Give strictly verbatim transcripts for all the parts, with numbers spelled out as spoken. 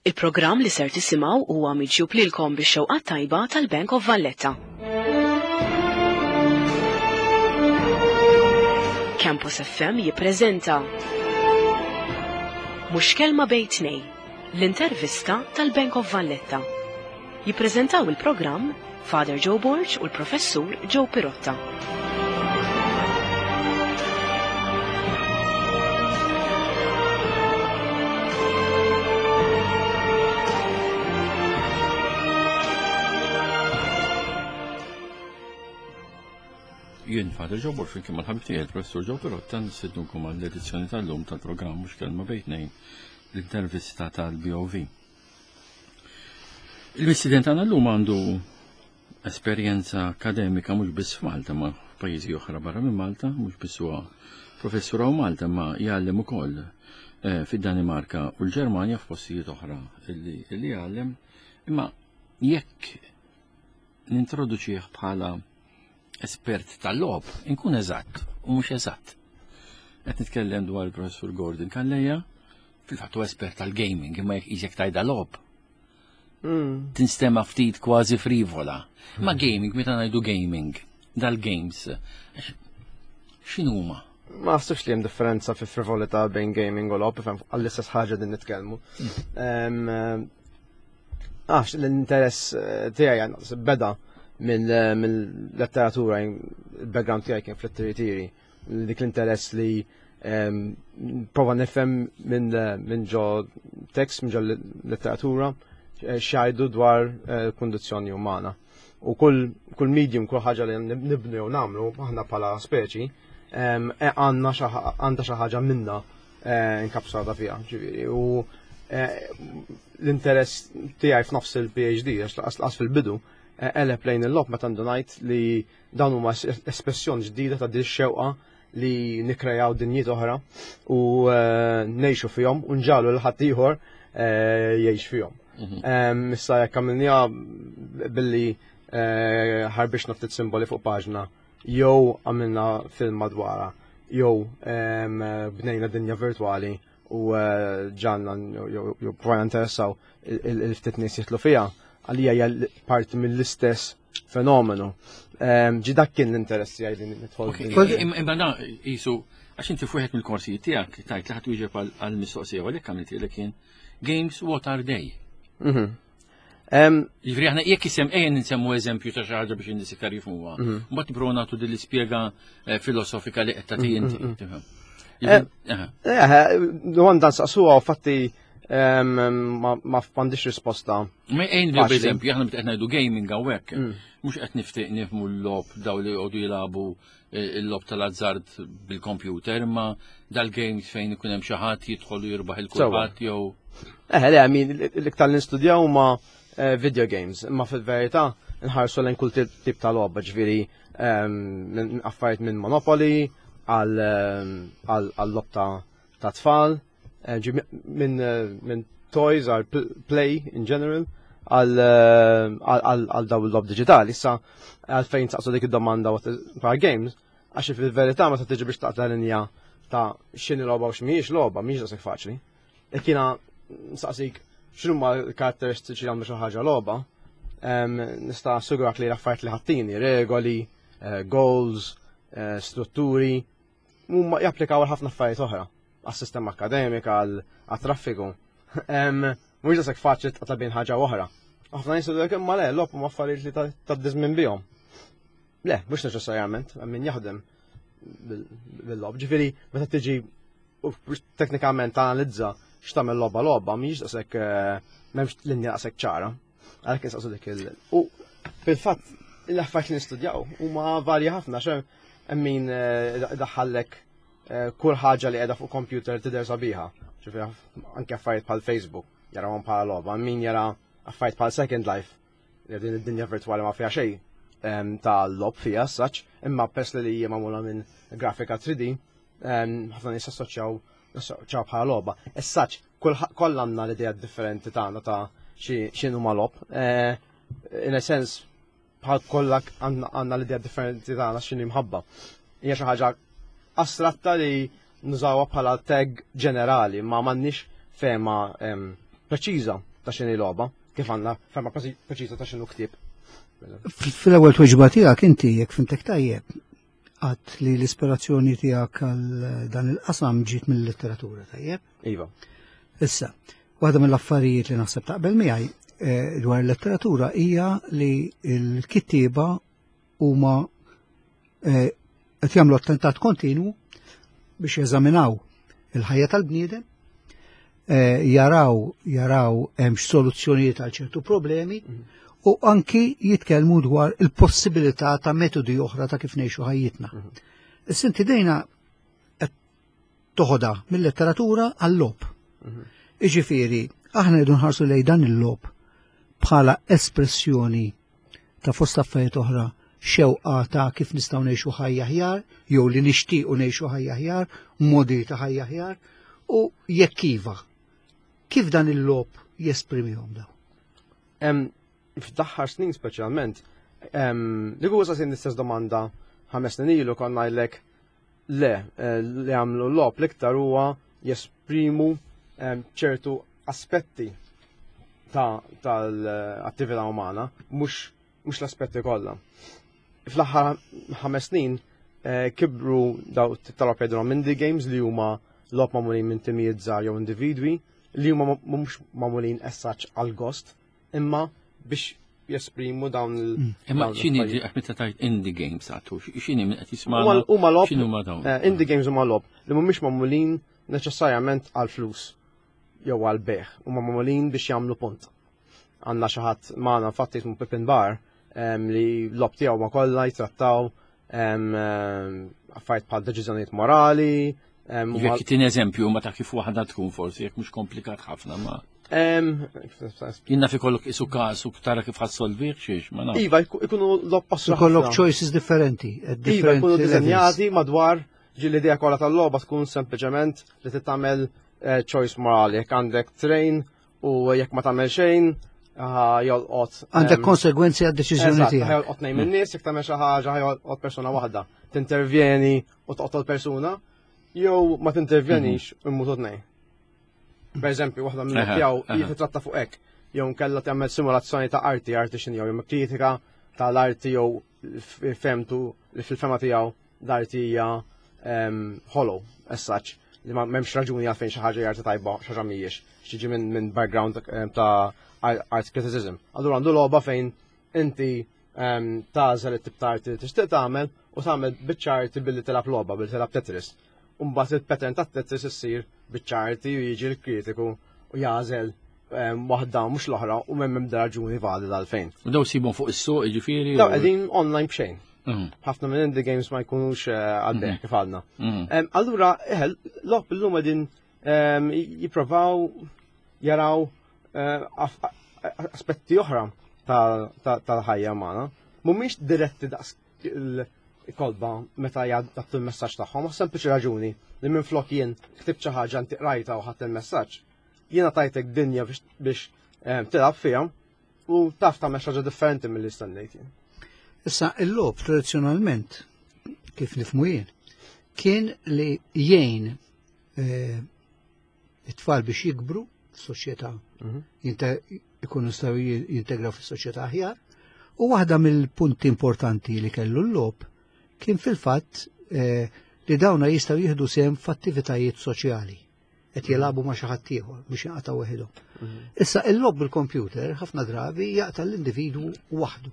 Il-programm li ser tisimgħu huwa miġjub lilkom bix-xewqa tajba tal-Bank of Valletta. Campus F M jippreżenta Mhux kelma bejn tnejn, l-intervista tal-Bank of Valletta. Jippreżentaw il-programm Father Joe Borg u l-Professur Joe Pirotta. Jien Father Joe Borg fil-kien mal-ħabib il-Professur Joe Pirotta nistidnukom għall-edizzjoni tal-lum tal-programm Mhux kelma bejn tnejn l-intervista tal-B O V. Il-mistident tagħna llum għandu esperjenza akademika mhux biss f'Malta ma f'pajjiżi oħra barra minn Malta, mhux biss huwa professur hawn Malta ma jgħallem ukoll fid-Danimarka u l-Ġermanja f'postijiet oħra illi jgħallem. Imma jekk nintroduċih bħala espert tal-lob, inkun eżatt u mhux eżatt. Qed nitkellem dwar il-Professur Gordon Calleja, fil-fatt huwa espert tal-gaming, imma jekk isek tajda lob. Tinstema ftit kważi frivola. Ma gaming, meta ngħidu gaming, dal-games, x'inhuma? Ma ħsibx li hemm differenza fi frivolità bejn gaming u lob, ifhem għall-istess ħaġa din nitkellmu. Għax l-interess tiegħi beda mill-letteratura, il-background tiegħi kien fl-tiri dik l-interess li prova nifhem minn ġo tekst, minn ġo letteratura, xajdu dwar il-kondizzjoni umana. U kull medium, kull ħaġa li nibnu jew nagħmlu aħna bħala speċi, għandna xi ħaġa minnha inkapsulata fiha. U l-interess tiegħi f'nofs il-PhD, għax laqas fil-bidu, elep lejn il-lob meta għandu ngħid li dawn huma espressjoni ġdida ta' din xewqa li nikrejaw dinjiet oħra u ngħixu fihom u nġalu l ħadd ieħor jgħix fihom. Issa jekk għamilniha billi ħarbixna ftit simboli fuq paġna, jew għamilna film madwara, jew bnejna dinja virtwali u ġanna jew provajna interessaw il-ftit nies jitlu fiha, għalija hija parti mill-istess fenomenu. Ġi dak kien l-interess tiegħi li nidħol. Imma da qisu għax inti fuħet mill-korsijiet tiegħek tajt li ħadd wieġeb għall-mistoqsija u għalhekk għamilt li kien Games What Are They? Jiġri aħna jekk isem ejjen insemmu eżempju ta' xi ħaġa biex in-nies iktar jifhmuha. Mbagħad nipprova nagħtu din l-ispjega filosofika li qed tagħti inti. Domanda nsaqsuha u fatti ma m'għandix risposta. Ma ejn li b'eżempju aħna qed ngħidu gaming hawnhekk, mhux qed niftiq nifhmu l-lob daw li jqogħdu jilagħbu l-lob tal-azzard bil-kompjuter, imma dal-games fejn ikun hemm xi ħadd jidħol u jirbaħ il-kulħadd jew. Eh, le, għamin, l-iktar nistudjaw huma video games, imma fil-verità nħarsu lejn kull tip ta' logħba, ġifieri affarijiet minn Monopoly għal lob ta' tfal, minn toys għal play in general għal daw il-lob digitali. Issa għalfejn saqsu dik id-domanda ta' games, għax fil-verità ma tiġi biex taqta' linja ta' x'inhi logħba u x'mhijiex logħba, mhijiex daqshekk faċli. Jekk jiena nsaqsik x'huma l-karatteristiċi għandu xi ħaġa logħba, nista' assugurak li l-affarijiet li ħattini, regoli, goals, strutturi, huma japplikaw għal ħafna affarijiet oħra, għas-sistema akademika, għat-traffiku. Mhux daqshekk faċli taqta' bejn ħaġa oħra. Ħafna nies jgħidu imma le, l-lob huma affarijiet li taddiż minn bihom. Le, mhux neċessarjament, min jaħdem bil-lob. Ġifieri meta tiġi teknikament analizza x'tagħmel logħba logħba mhijiex daqshekk m'hemmx linja daqshekk ċara. Għalhekk insaqsu dik il. U fil-fatt l-affarijiet li nistudjaw huma varji ħafna x'hemm hemm min daħħallek kull ħaġa li qiegħda fuq computer tidher sabiħa. Ġifieri anke affarijiet bħal Facebook jarawhom bħala logħba, min jara affarijiet bħal Second Life li din id-dinja virtwali ma fiha xejn ta' lob fiha saċ, imma pers li hija magħmula minn grafika three D, ħafna nies assoċjaw ċaw bħala logħba. Essaċ, kollha għandna l-idea differenti tagħna ta' x'inhu ma lob. In a sens, bħal kollha għandna l-idea differenti tagħna x'inhi mħabba. Hija xi ħaġa astratta li nużawha bħala tag ġenerali, ma m'għandniex fema preċiża ta' xini logħba, kif għandna ferma preċiża ta' xinu ktieb. Fil-ewwel tweġba tiegħek inti jekk fimtek tajjeb għadt li l-ispirazzjoni tiegħek għal dan il-qasam ġiet mill-litteratura tajjeb? Iva. Issa, waħda mill-affarijiet li naħseb taqbel miegħi dwar il-letteratura hija li l-kittieba huma qed jagħmlu attentat kontinwu biex jeżaminaw il-ħajja tal-bniedem, jaraw jaraw hemm soluzzjonijiet għal ċertu problemi u anki jitkellmu dwar il-possibilità ta' metodi oħra ta' kif ngħixu ħajjitna. Issa inti dejna qed toħodha mill-letteratura għall-logħob. Jiġifieri aħna rridu nħarsu lejn dan il-logħob bħala espressjoni ta' fost affarijiet oħra xewqa ta' kif nistgħu ngħixu ħajja aħjar, jew li nixtiequ ngħixu ħajja aħjar, modi ta' ħajja aħjar, u jekk iva, kif dan il-logħob jesprimihom daw? F'daħħar snin speċjalment, li huwa sin l-istess domanda ħames snin ilu konna ngħidlek le li għamlu l-logħob l-iktar huwa jesprimu ċertu aspetti tal-attività umana, mhux l-aspetti kollha. Fl-aħħar ħames snin kibru daw tal-logħob jgħidulhom indie games li huma logħob magħmulin minn timijiet żgħar jew individwi li huma mhux magħmulin as such għal gost, imma biex jesprimu dawn il- Imma x'inhi meta tajt indie games għatu, x'inhi min qed jisma'na? Huma logħob x'inhu ma dawn? indie games huma logħob li mhumiex magħmulin neċessarjament għal flus jew għal beħ, huma magħmulin biex jagħmlu punt. Għandna xi ħadd magħna infatti ismu Pippin Bar li l-lob tiegħu ma kollha jitrattaw affarijiet bħal deċiżjonijiet morali. Jekk tin eżempju ma ta' kif waħda tkun forsi jekk mhux komplikat ħafna ma. Jiena fi kollok isu każ u tara kif ħassolvih xiex ma nafx. Iva jkunu lob passu. Kollok choices differenti. Iva jkunu diżenjati madwar ġi l-idea kollha tal-logħba tkun sempliċement li titagħmel choice morali. Jekk għandek train u jekk ma tagħmel xejn jolqot. Għandek konsegwenzi għad-deċiżjoni tiegħek. Ħajolqot ngħid min-nies jekk tagħmel xi ħaġa ħajolqot persuna waħda. Tintervjeni u toqtol persuna jew ma tintervjenix immutu tnejn. Per eżempju, waħda minn tiegħu jitratta fuq hekk, jew nkella tagħmel simulazzjoni ta' arti, arti x'inhi jew kritika tal-arti jew femtu li fil-fema tiegħu l-arti hija hollow as such li m'hemmx raġuni għalfejn xi ħaġa arti tajba xi ħaġa mhijiex, x'tiġi minn background ta' art criticism. Allura għandu logħba fejn inti tażel it-tip ta' arti li tixtieq tagħmel u tagħmel biċċa arti billi tilab logħba, billi tilab Tetris. Umbat il-pattern ta' Tetris issir biċċarti u jiġi l-kritiku u jażel waħda mhux l-oħra u m'hemm ebda raġuni valida għalfejn. U daw sibhom fuq is-suq jiġifieri. Daw qegħdin online b'xejn. Ħafna minn indie games ma jkunux għaddej kif għadna. Allura eħel logħob illum qegħdin jippruvaw jaraw aspetti oħra tal-ħajja magħna. Mhumiex diretti daqs kolba meta jgħaddu il-messaġġ tagħhom, għas sempliċi raġuni li minn flok jien ktib xi ħaġa inti qrajta u ħadd il-messaġġ. Jiena tajtek dinja biex tilab fiha u taf tagħmel xi ħaġa differenti milli stennejt jien. Issa il-logħob tradizzjonalment kif nifhmu jien kien li jgħin it-tfal biex jikbru fis-soċjetà jkunu jistgħu jintegraw fis-soċjetà aħjar u waħda mill-punti importanti li kellu l-logħob kien fil-fatt li dawna jistgħu jieħdu sehem f'attivitajiet soċjali qed jilagħbu ma' xi ħadd ieħor biex jinqatgħu weħidhom. Issa il-logħob bil-kompjuter ħafna drabi jaqta' l-individwu waħdu.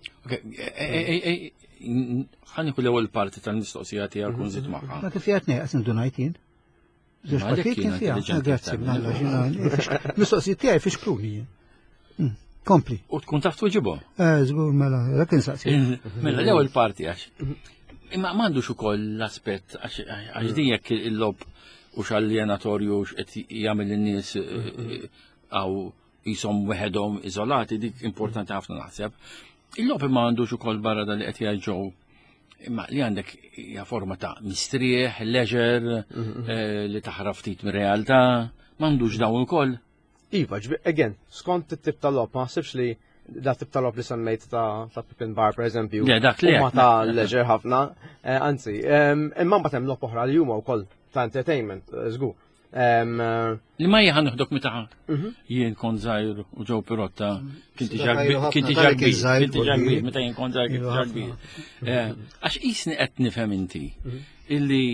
Ħani kull ewwel parti tal-mistoqsija tiegħek kun żied magħha. Ma kif qed ngħid qed ngħid jien. Żewġ partijiet kien fiha. Grazzi, mistoqsijiet tiegħi fiex kruni jien. Kompli. U tkun taf tweġibhom? Eh, żgur mela, dak insaqsi. Mela l-ewwel parti għax. Imma m'għandux ukoll l-aspett għax din jekk il-lob u x'aljenatorju x'qed jagħmel in-nies għaw jisom weħedhom iżolati dik importanti ħafna naħseb. Il-lob imma għandux ukoll barra li qed jgħiġġew imma li għandek hija forma ta' mistrieħ, leisure, li taħrab ftit mir-realtà, m'għandux dawn ukoll. Iva, again, skont it-tip tal-lob, ma sibx li da tip tal-lob li semmejt ta' Pippin Bar, per eżempju. Ma ta' leġer ħafna, anzi, imma mbagħad hemm lob oħra li huma wkoll ta' entertainment, żgur. Li ma jieħan uħdok meta jien kon zaħir u ġew Pirotta kinti ġarbir, meta jien kon zaħir kinti ġarbir. Għax isni qed nifhem inti illi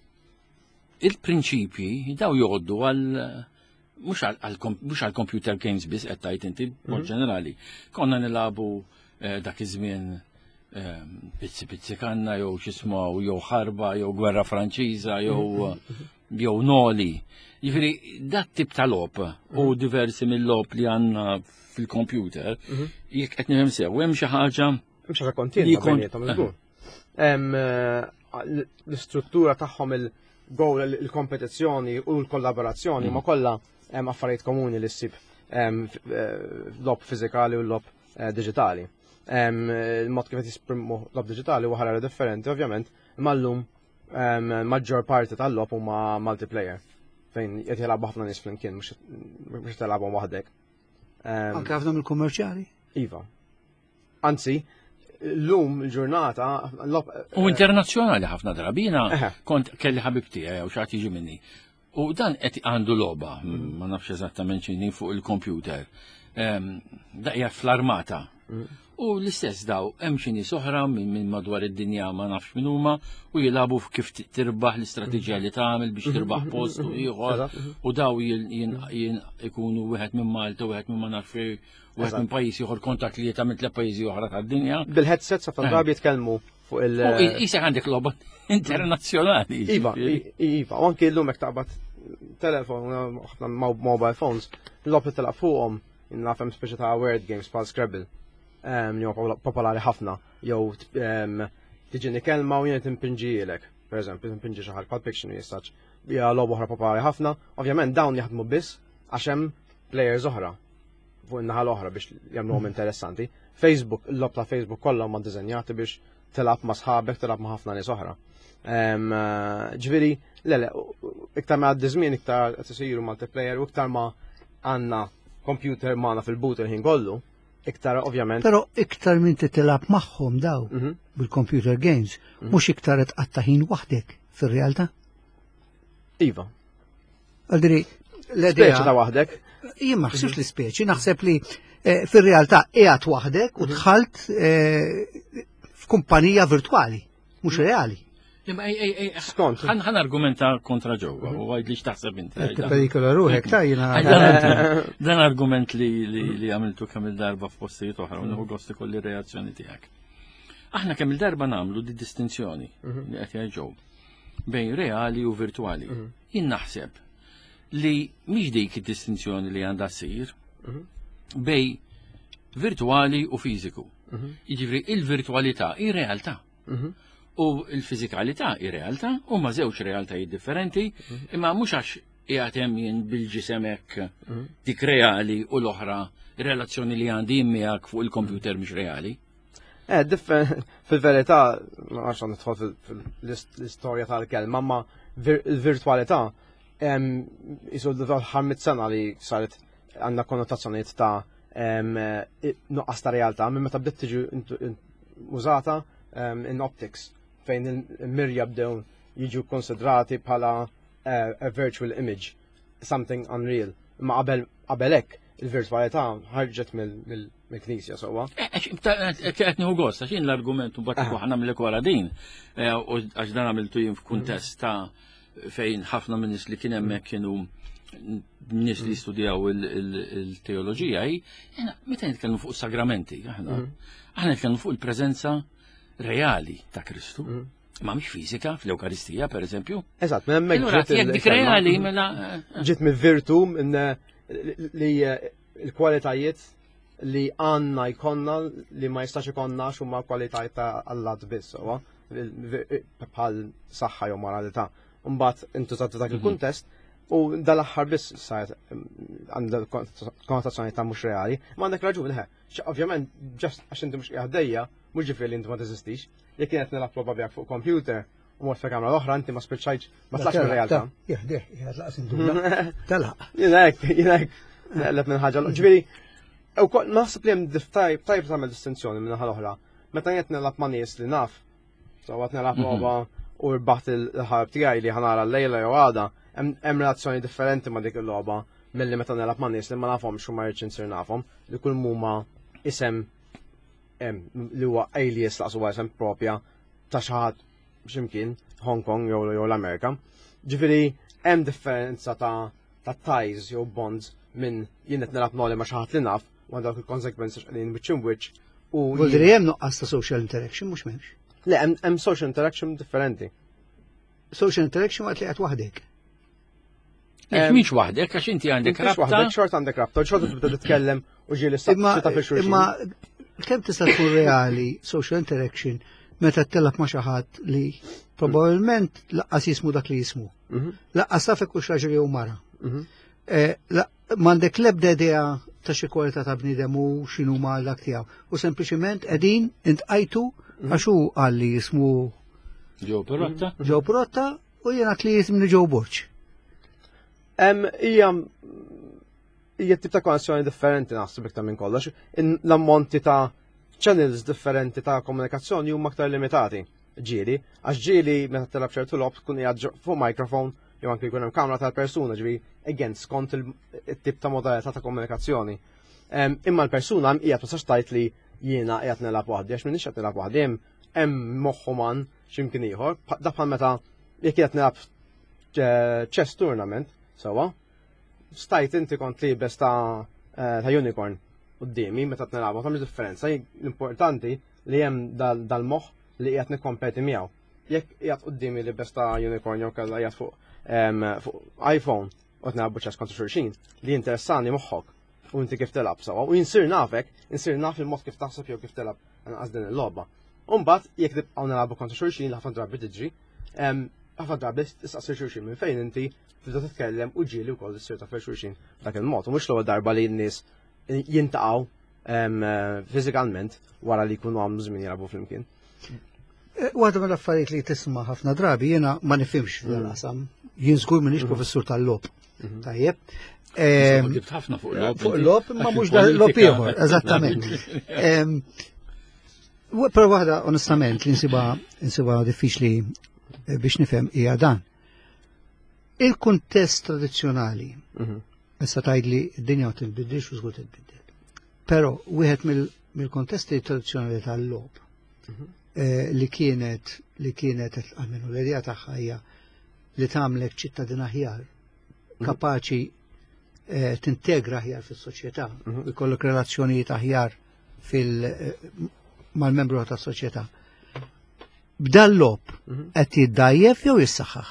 il-prinċipji daw jgħoddu għal mhux għal computer games biss qed tgħid inti mod ġenerali. Konna nilagħbu dak iż-żmien pizzi pizzi kanna jew x'ismgħu jew ħarba jew gwerra Franċiża jew jew noli. Jiġifieri dat tip ta' logħob u diversi mill-logħob li għandna fil-computer jekk qed nifhem sew hemm xi ħaġa hemm xi ħaġa kontinwa bejniethom iżgur. Hemm l-istruttura tagħhom il-gowl il-kompetizzjoni u l-kollaborazzjoni ma kollha hemm affarijiet komuni li ssib logħob fiżikali u logħob diġitali. Il-mod kif qed jisprimu logħob diġitali huwa ħarara differenti ovvjament, imma llum maġġor parti tal-logħob huma multiplayer fejn qed jilagħbu ħafna nies flimkien mhux tilagħbhom waħdek. Anke ħafna mill-kummerċjali? Iva. Anzi, llum il-ġurnata u internazzjonali ħafna drabina kont kelli ħabib tiegħi jew xi jiġi minni. U dan qed għandu logħba, ma nafx eżattament x'inhi fuq il-computer. Daqja fl-armata. U l-istess daw, hemm xi nies oħra minn madwar id-dinja ma nafx min huma u jilagħbu kif tirbaħ l-istrateġija li tagħmel biex tirbaħ post u ieħor u daw jien ikunu wieħed minn Malta, wieħed minn ma nafx fejn, wieħed minn pajjiż ieħor kontatt li tagħmel tliet pajjiżi oħra tad-dinja. Bil-headset sa drabi jitkellmu fuq il- U isek għandek logħba internazzjonali. Iva, iva, u anke llum hekk taqbad telefon, mobile phones, l-logħob li telaq fuqhom nafhem speċi ta' word games bħal Scrabble. Li huwa popolari ħafna, jew tiġini kelma u jien timpinġielek, pereżempju timpinġi xi ħaġa bħal Pictionary jistax. Hija logħba oħra popolari ħafna, ovvjament dawn jaħdmu biss għax hemm players oħra fuq in-naħa l-oħra biex jagħmluhom interessanti. Facebook, il-lob ta' Facebook kollha huma ddiżenjati biex tilab ma' sħabek, tilab ma' ħafna nies oħra. Ġifieri, le le, iktar ma' għaddi żmien iktar qed isiru multiplayer u iktar ma' għandna computer magħna fil-but il-ħin kollu. Iktar ovvjament. Però iktar minn titilab magħhom daw bil-computer games, mhux iktar qed qatta ħin waħdek fir-realtà. Iva. Għaldiri, l-idea ta' waħdek. Jien ma ħsibx l-ispeċi, naħseb li fir-realtà qiegħed waħdek u dħalt f'kumpanija virtwali, mhux reali. Skont. Ħan argumenta kontra ġewwa u għajd li x'taħseb inti. Perikola ruħek ta' jiena. Dan argument li għamiltu kemm il-darba f'postijiet oħra u nieħu gost ikolli reazzjoni tiegħek. Aħna kemm il-darba nagħmlu di distinzjoni li qed jgħidu bejn reali u virtwali. Jien naħseb li mhix dik id-distinzjoni li għandha ssir bejn virtwali u fiżiku. Jiġifieri il-virtwalità hi realtà. U l-fizikalità i realtà u ma żewġ realtajiet differenti, imma mhux għax qiegħed hemm jien bil-ġisem hekk dik reali u l-oħra relazzjoni li għandi miegħek fuq il-computer mhux reali. Eh, fil-verità, għax nidħol fil-istorja tal-kelma, ma l-virtualità jisu l-ħarmit sena li saret għandna konnotazzjonijiet ta' nuqqas ta' realtà, minn meta bdiet tiġi użata in optics fejn il-mirja bdew jiġu konsidrati bħala a virtual image, something unreal. Ma qabel hekk il-virtualità ħarġet mill-Knisja sewwa. Qed nieħu gost għax l-argument mbagħad ikun nagħmlek wara din għax dan għamiltu jien f'kuntest ta' fejn ħafna minn nies li kien hemmhekk kienu nies li studjaw il-teoloġija hi, meta nitkellmu fuq sagramenti, aħna nitkellmu fuq il-preżenza reali ta' Kristu, ma mhix fiżika fl-Ewkaristija pereżempju. Eżatt, minn hemmhekk ġiet jekk dik reali mela ġiet mill-virtu minn li l-kwalitajiet li għandna jkollna li ma jistax ikollna huma kwalitajiet ta' Alla biss, sewwa bħal saħħa jew moralità. Mbagħad intużat dak il-kuntest u dal-aħħar biss saret għandha konnotazzjoni ta' mhux reali, ma għandek raġun leħe. Ovvjament, ġast għax inti mhux qiegħdejja, mhux ġifieri li inti ma teżistix. Jekk kienet nilgħab logħba b'jak fuq computer u mod kamra l-oħra inti ma spiċċajtx ma tlax mir-realtà. Jeħdeh, jeħlaqs induna. Telaq. Jiena hekk, jiena hekk neqleb minn ħaġa. Ġifieri, naħseb li hemm tajb tagħmel distinzjoni minn naħa l-oħra. Meta qed nilgħab ma' nies li naf, so qed nilgħab logħba u rbaħt il-ħarb tiegħi li ħanara l-lejla jew għada, hemm relazzjoni differenti ma' dik il-logħba milli meta nilab ma' nies li ma nafhomx u ma rridx insir nafhom li kull huma isem li huwa alias laqsu isem propja ta' xi ħadd x'imkien Hong Kong jew jew l-Amerika. Ġifieri hemm differenza ta' ta' ties jew bonds minn jien qed nilab noli ma' xi ħadd li naf u għandek il-consequences qegħdin wiċċ in wiċċ u Vuldri hemm nuqqas ta' social interaction mhux m'hemmx. Le, hemm social interaction differenti. Social interaction waqt li qed waħdek. Jekk mhix waħdek għax inti għandek Mhux waħdek xort għandek rabta, xort tibda titkellem u ġieli Imma ta' fil imma kemm tista' tkun reali social interaction meta tellab ma' xi ħadd li probabbilment laqqas jismu dak li jismu. Laqqas taf hekk hux raġel jew mara. M'għandek l-ebda idea ta' xi kwalità ta' bniedem u x'inhuma dak tiegħu. U sempliċement qegħdin intqajtu għax hu qal li jismu Ġew Perotta. Ġew Perotta u jien għat li jismni Ġew Borġ. Hija hija tip ta' konnessjoni differenti naħseb iktar minn kollox. L-ammonti ta' channels differenti ta' komunikazzjoni huma aktar limitati. Ġieli, għax ġieli meta tilab ċertu lob tkun qiegħed fuq microphone jew anke jkun hemm kamra tal-persuna ġifieri again skont il-tip ta' modalità ta' komunikazzjoni. Imma l-persuna hija tistax tgħid li jiena qiegħed nilab waħdi għax m'iniex qed nilab waħdi hemm moħħu man x'imkien ieħor. Da bħal meta jekk qiegħed nilab chess tournament sewwa, stajt inti kont libes ta' ta' unicorn qudiemi meta qed nilabha tagħmel differenza. L-importanti li hemm dal-moħħ li qiegħed nikkompeti miegħu. Jekk qiegħed qudiemi libes ta' unicorn jew kellha qiegħed fuq fuq iPhone u qed nilabbu chess kontra xulxin, li interessani moħħok u inti kif tilab sewwa u jinsir nafek, insir naf il-mod kif taħseb jew kif tilab anqas din il-logħba. U mbagħad jekk tibqgħu nilabbu kontra xulxin ħafna drabi tiġri, ħafna drabi tistaqsir xulxin minn fejn inti tibda titkellem u ġieli wkoll issir ta' xulxin dak il-mod. U mhux l-ewwel darba li n-nies jintaqgħu fiżikalment wara li jkunu għamlu żmien jilagħbu flimkien. Waħda mill-affarijiet li tisma' ħafna drabi jiena ma nifhimx dal-qasam. Jien żgur m'iniex professur tal-lob. Tajjeb. Gibt ħafna fuq l-lob. Fuq l-lob imma mhux lob ieħor, eżattament. Però waħda onestament li nsibha diffiċli biex nifhem hija dan. Il-kuntest tradizzjonali issa tgħidli d-dinja ma tinbidilx u żgur tinbidel. Però wieħed mill-kontesti tradizzjonali tal-lob li kienet li kienet għalmenu l-idea tagħha hija li tagħmlek ċittadin aħjar, kapaċi tintegra aħjar fis-soċjetà, jkollok relazzjonijiet aħjar mal-membru tas-soċjetà. B'dal-lob qed jiddajjef jew jissaħħaħ?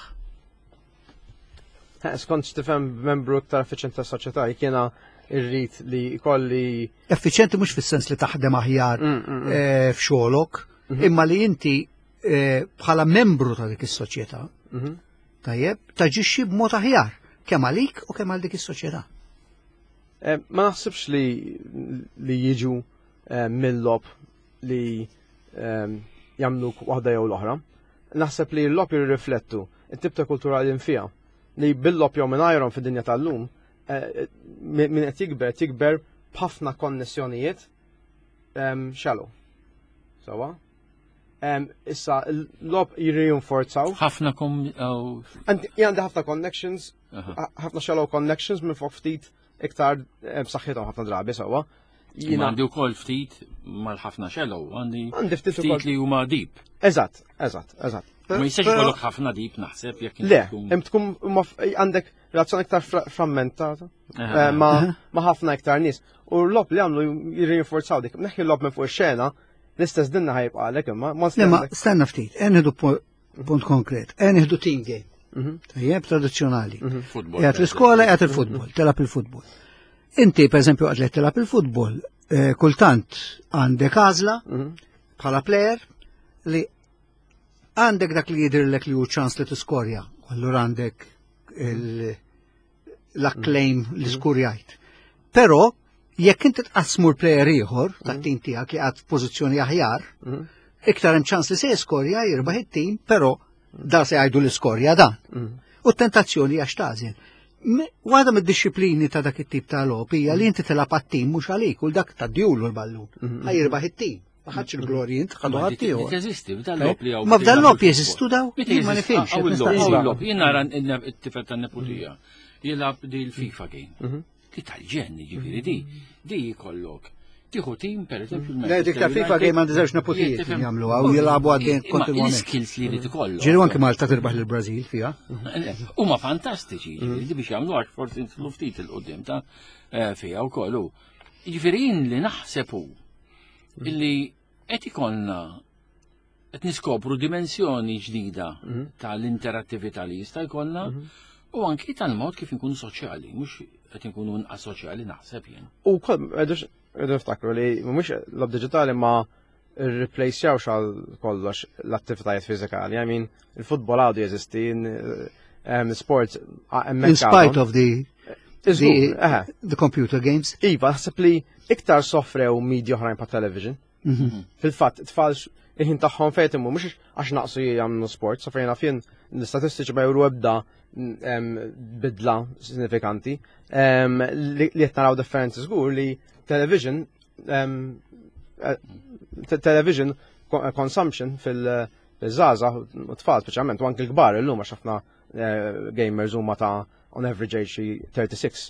Skont tifhem membru iktar effiċjenti tas-soċjetà jiena irrid li jkolli effiċjenti mhux fis-sens li taħdem aħjar f'xogħolok, imma li inti bħala membru ta' dik is-soċjetà tajjeb taġixxi b'mod aħjar kemm għalik u kemm għal dik is-soċjetà. Ma naħsibx li li jiġu mill-lob li jagħmlu waħda jew l-oħra. Naħseb li l-lob jirriflettu it-tip ta' kultura li fiha li bil-lob jew mingħajrhom fid-dinja tal-lum min qed jikber tikber b'ħafna konnessjonijiet shallow. Sewwa? Issa l-lob jirrinforzaw. ħafna kom. Għandi ħafna connections, ħafna shallow connections minn fuq ftit iktar b'saħħithom ħafna drabi sewwa. Għandi wkoll ftit mal-ħafna shallow, għandi ftit li huma deep. Eżatt, eżatt, eżatt. Ma jistax ikollok ħafna deep naħseb jekk. Le, hemm tkun għandek relazzjoni iktar frammentata ma' ħafna iktar nies. U l-lob li għamlu jirrinforzaw dik. Neħi l-lob minn fuq ix-xena l-istess dinna ħajbqa għalek imma. Ma stanna ftit, enħdu punt konkret, enħdu team game. Tajjeb tradizzjonali. Jgħat l-iskola jgħat il-futbol, telab il-futbol. Inti per eżempju għat li telab il-futbol, kultant għandek għażla bħala plejer li għandek dak li jidhirlek li hu ċans li tiskorja, allura għandek l-acclaim li skurjajt. Però jekk inti tqassmu l-plejer ieħor tat-tim tiegħek li għad f'pożizzjoni aħjar, iktar hemm ċans li se jiskorja jirbaħ it-tim, però da se jgħidu l-iskorja dan. U t-tentazzjoni għax tażel. Waħda mid-disciplini ta' dak it-tip ta' logħob hija li inti tilab għat-tim mhux għalik u dak ta' djulu l-ballun. Ħajirbaħ it-tim. ħadx il-glorji int ħadu Ma ħaddieħor. teżisti, f'dal-lob li hawn. Ma f'dan-lob jeżistu daw? Ma nifhimx. Għaw il-lob, jien nara t-tifel tan-neputija. Jilab di l-FIFA game. Di tal-ġenni ġifieri di. Di jkollok. Tieħu tim pereżempju Le dik tal-FIFA game ma ndiżewx nepotijiet jagħmlu għaw jilagħbu għaddejn kontinwament. Skills li rid ikollok. Ġiru anke Malta tirbaħ lill-Brażil fiha. Huma fantastiċi, ġifieri biex jagħmlu għax forsi nitlu ftit il-qudiem ta' fiha wkoll. Ġifieri jien li naħseb hu illi qed ikollna qed niskopru dimensjoni ġdida tal-interattività li jista' jkollna u anki tal-mod kif inkunu soċjali, mhux qed inkunu inqas soċjali naħseb jien. U wkoll qegħdux niftakru li mhux l-lob diġitali ma rreplacejaw għal kollox l-attivitajiet fiżikali. I mean, il-futbol għadu jeżisti, sport In spite of the the, the computer games. Iva, naħseb li iktar soffrew media oħrajn pa' television. Fil-fatt, tfalx il-ħin tagħhom fejn immu mhux għax naqsu jagħmlu sport, sofrejna fien l-istatistiċi ma juru ebda bidla sinifikanti. Li qed naraw differenzi żgur li television television consumption fil-żaza u tfal speċjalment u anke l-kbar illum għax ħafna gamers huma ta' on average age thirty-six.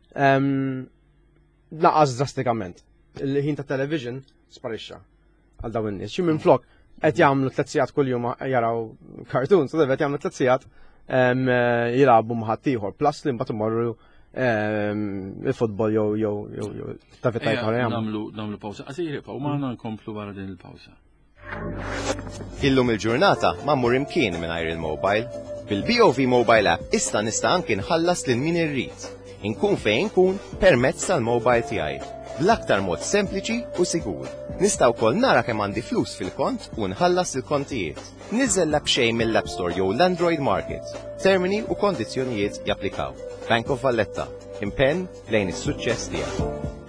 Naqas drastikament. Il-ħin ta' television sparixxa għal dawn in-nies. Xi minn flok qed jagħmlu tliet sigħat kuljum jaraw cartoons, u qed jagħmlu tliet sigħat jilagħbu ma' ħadd ieħor, plus li mbagħad imorru il-futbol jew jew jew attivitajiet oħra jagħmlu. Nagħmlu nagħmlu pawża. Qasir u ma nkomplu wara din il-pawża. Illum il-ġurnata ma mmur imkien mingħajr il-mobile. Bil-B O V Mobile App issa nista' anke nħallas lil min irrid. Inkun fejn inkun permezz tal-mobile tiegħi. Bl-aktar mod sempliċi u sigur. Nista' wkoll nara kemm għandi flus fil-kont u nħallas il-kontijiet. Niżel l-app xejn mill-App Store jew l-Android Market. Termini u kondizzjonijiet japplikaw. Bank of Valletta. Impenn lejn is-suċċess tiegħek.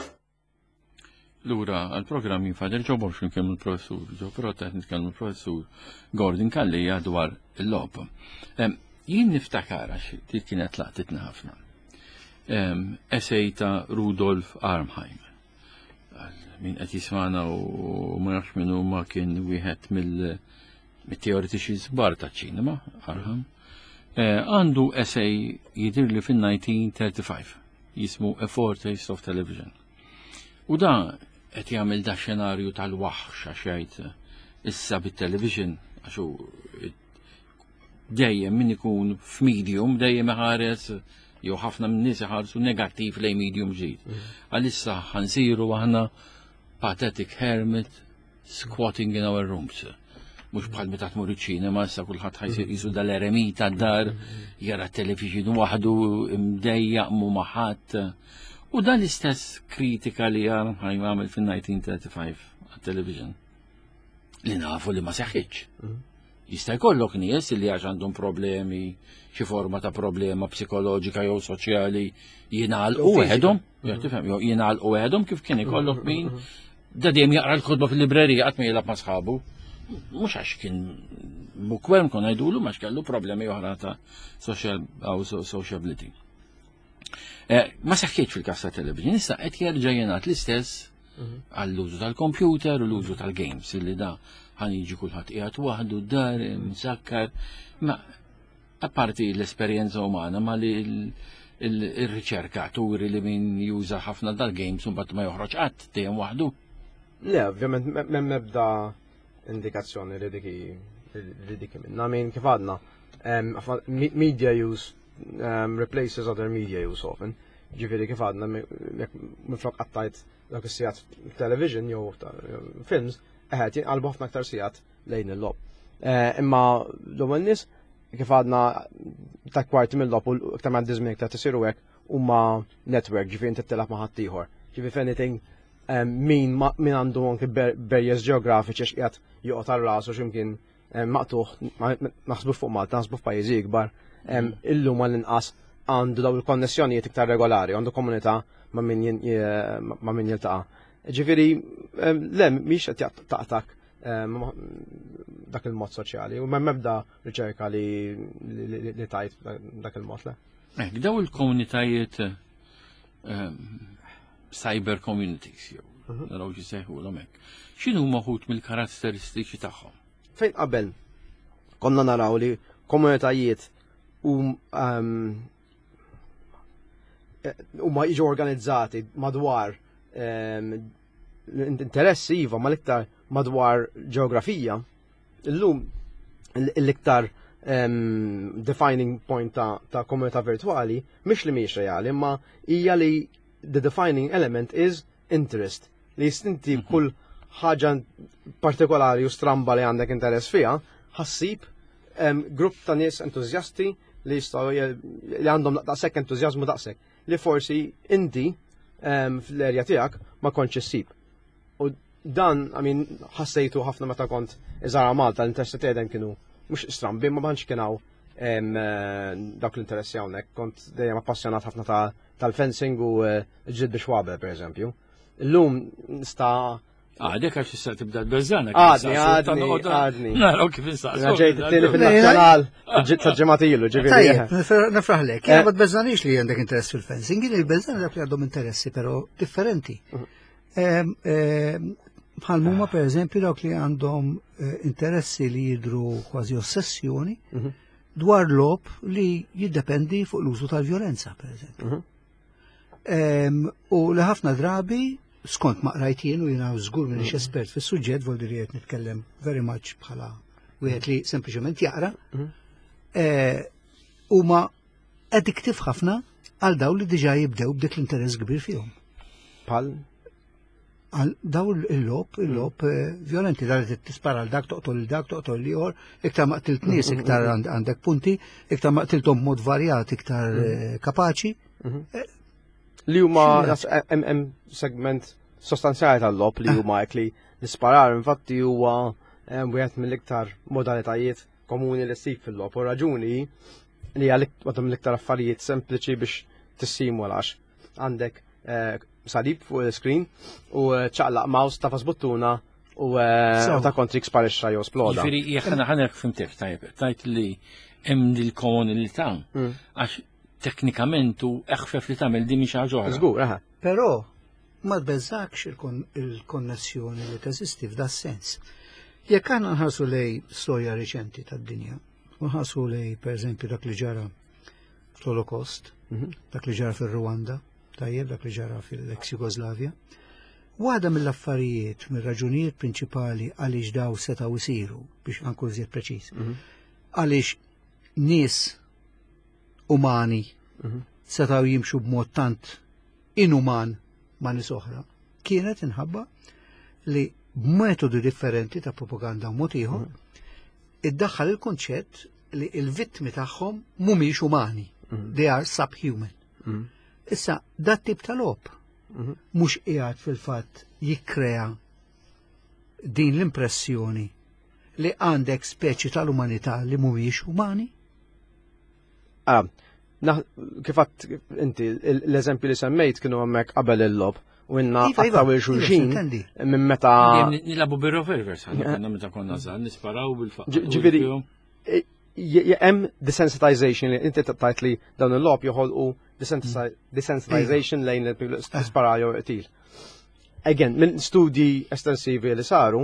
Lura, għal-programm jinfader ġo borx nkellmu l-professur, ġo protett nitkellmu l-professur Gordon Kallija dwar il-lob. Jien niftakar għax dik kienet laqtitna ħafna. Essej ta' Rudolf Arnheim. Min qed jismana u ma nafx min huma kien wieħed mill-teoretiċi żbar taċ-ċinema, Arnheim. Għandu essej jidirli fin-nineteen thirty-five jismu A Foretaste of Television. U da qed jagħmel da xenarju tal-waħx għax jgħid issa bit-television għax dejjem min ikun f'medium dejjem iħares jew ħafna minn nies iħarsu negattiv lejn medium ġdid. Għalissa ħansiru aħna pathetic hermit squatting in our rooms. Mhux bħal meta tmur iċ-ċinema issa kulħadd ħajsir qisu dal-eremita d-dar jara t-television waħdu imdejjaq mu ma' ħadd. U dan l-istess kritika li Arnheim għamel fin-nineteen thirty-five għat-television li nafu li ma seħħitx. Jista' jkollok nies li għax għandhom problemi, xi forma ta' problema psikoloġika jew soċjali jingħalqu weħedhom, jew jingħalqu weħedhom kif kien ikollok min da dejjem jaqra l-kutba fil-librerija qatt ma jilgħab ma' sħabu. Mhux għax kien bukwem kon ngħidulu ma kellu problemi oħra ta' sociability. Ma seħħitx fil-każ ta' television, issa qed jerġa' jingħad l-istess għall-użu tal-computer u l-użu tal-games illi da ħan jiġi kulħadd qiegħed waħdu d-dar, msakkar, ma apparti l-esperjenza umana ma li l-riċerka turi li min juża ħafna dal-games u mbagħad ma joħroġ qatt dejjem waħdu. Le, ovvjament m'hemm ebda indikazzjoni li dik li dik minna. I mean kif għadna media use um, replaces other media use often. Ġifieri kif għadna minflok qattajt dak is-sigħat television jew films eħed jinqalbu ħafna aktar sigħat lejn il-lob. Imma l-ewwel nies kif għadna ta' kwarti mill-lob u aktar ma' dizmin aktar tisiru hekk huma network ġifieri inti tilab ma' ħadd ieħor. Ġifieri anything min min għandu anke barriers ġeografiċi għax qiegħed joqgħod ar-rasu x'imkien maqtuħ naħsbu fuq Malta, naħsbu f'pajjiżi ikbar. Illum għall-inqas għandu daw il-konnessjonijiet iktar regolari, għandu komunità ma' min jiltaqa'. Ġifieri, le, mhix qed taqtak dak il-mod soċjali, u m'hemm ebda riċerka li tajt dak il-mod le. Daw il-komunitajiet cyber communities, jew naraw xi sejħulhom hekk. X'inhu moħut mill-karatteristiċi tagħhom? Fejn qabel konna naraw li komunitajiet huma jiġu organizzati madwar interessi iva ma l-iktar madwar ġeografija. Illum l-iktar defining point ta', ta komunità virtuali mhix li mhix reali, imma hija li the defining element is interest. Li jinti kull ħaġa partikolari u stramba li għandek interess fiha, ħassib grupp ta' nies entużjasti li jistgħu li għandhom daqshekk entużjażmu daqshekk li forsi inti fl-erja tiegħek ma kontx issib. U dan, I mean, ħassejtu ħafna meta kont iżara Malta, l-interessi tiegħi kienu mhux strambi, ma bħanx kienaw dak l-interessi hawnhekk. Kont dejjem appassjonat ħafna tal-fencing u ġid biex wabel, pereżempju. Illum nista' Għadek għax issa tibda l-bezzana. Għadni, għadni, għadni. Naraw kif insaqsu. Ġejt t-tini fil-nazjonal, ta' ġematilu, ġiviri. Tajjeb, nafraħlek, jgħu ma t-bezzanix li għandek interess fil-fencing, għin il-bezzani dak li għandhom interessi, pero differenti. Bħal-mumma per eżempju dawk li għandhom interessi li jidru kważi ossessjoni dwar lob li jiddependi fuq l-użu tal-violenza, per eżempju. U li ħafna drabi skont ma qrajtien u jiena żgur minix espert fis-suġġett voldi li qed nitkellem very much bħala wieħed li sempliċement jaqra, huma addictive ħafna għal daw li diġà jibdew b'dik l-interess kbir fihom. Bħal? Għal daw il-lob, il-lob violenti, dar li tispara għal dak, toqtol il-dak, toqtol liħor, iktar ma qtilt nies, iktar għandek punti, iktar ma qtiltom mod varjat, iktar kapaċi. Li huma hemm segment sostanzjali tal-lob li huma hekk li l-isparar infatti huwa wieħed mill-iktar modalitajiet komuni li ssib fil-lob u raġuni li għalik għadhom l-iktar affarijiet sempliċi biex tissimulax. Għandek salib fuq il-screen u ċaqlaq mouse ta' fasbuttuna u ta' kontrik sparixxa jew sploda. Ġifieri jekk ħanek fimtek tajb, tajt li hemm dil-komunità għax teknikament u eħfef li tagħmel din mhix ħaġa oħra. Żgur, aħa. Però ma tbeżżakx il-konnessjoni li teżisti f'da sens. Jekk aħna nħarsu lej storja riċenti tad-dinja, u nħarsu lej pereżempju dak li ġara fl-Holocaust, dak li ġara fir-Rwanda, tajjeb dak li ġara fil-ex Jugoslavja, waħda mill-affarijiet, mir-raġunijiet prinċipali għaliex daw setgħu jsiru biex ankun żied preċiż. Għaliex nies umani setaw jimxu b'mod tant inuman ma' nies oħra, kienet inħabba li b'metodi differenti ta' propaganda u mod ieħor iddaħħal il-konċett li l-vittmi tagħhom mhumiex umani, they are subhuman. Issa dat tip tal-lob mhux qiegħed fil-fatt jikkrea din l-impressjoni li għandek speċi tal-umanità li mhumiex umani? Ah, kifat inti, l-eżempju li semmejt kienu għammek qabel il-lob u inna għattaw il-xulxin minn meta. Nilabu bir-reverse, għanna meta konna zan, nisparaw bil-faqqa. Ġifiri, jem desensitization li inti tajt li dawn il-lob joħolqu desensitization lejn l-sparaw jew qtil. Again, minn studji estensivi li saru,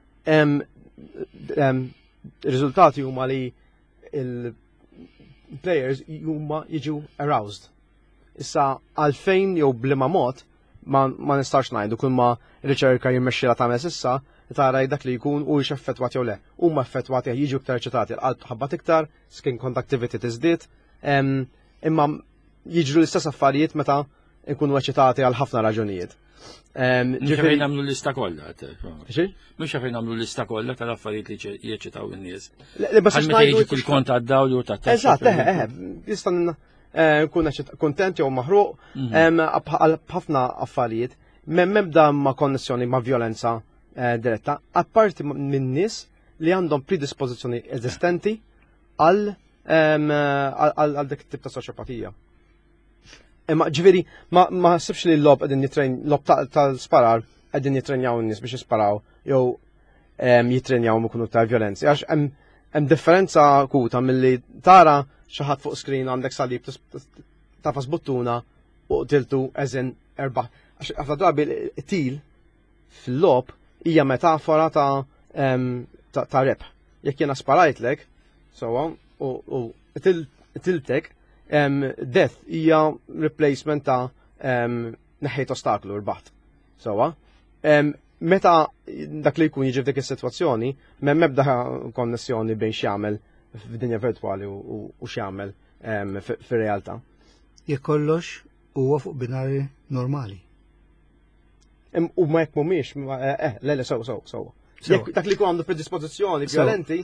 riżultati huma li il- players jumma jiġu aroused. Issa għalfejn jew blima mod ma, ma nistax ngħidu kull ma riċerka jimmexxila tagħmel issa tara dak li jkun u x effettwat jew le. Huma effettwati jiġu iktar ċitati l-qalb ħabbat iktar, skin conductivity tiżdied, imma jiġru l-istess affarijiet meta nkunu eċitati għal ħafna raġunijiet. Ġifieri nagħmlu l-lista kollha. Mhux fejn nagħmlu l-lista kollha tal-affarijiet li jeċitaw in-nies. Ħalli meta jiġi il-kont għad-dawl jew tat-test. Eżatt, eħe, eħe, jista' nkun kuntent jew maħruq għal ħafna affarijiet m'hemm ebda ma' konnessjoni ma' violenza diretta, apparti minn nies li għandhom predispożizzjoni eżistenti għal dik tip ta' soċjopatija. Ma ġveri, ma sibx li l-lob għedin jitrejn, l-lob tal-sparar għedin jitrenjaw n-nis biex jisparaw, jew jitrenjaw mukunu ta' violenzi. Għax hemm differenza kuta mill-li tara xaħat fuq screen għandek salib tafas buttuna u tiltu eżin erba. Għax għafna drabi il-til fil-lob hija metafora ta' em, ta', ta rep. Jekk jiena sparajtlek, so u tiltek, death hija replacement ta' neħħejt ostaklu rbaħt. So meta dak li jkun jiġi f'dik is-sitwazzjoni, m'hemm ebda konnessjoni bejn x'jagħmel f'dinja virtwali u x'jagħmel fir-realtà. Jekk kollox huwa fuq binari normali. U ma jekk mhumiex, eh, le le sew sew sew. Jekk dak li jkun għandu predispożizzjoni violenti,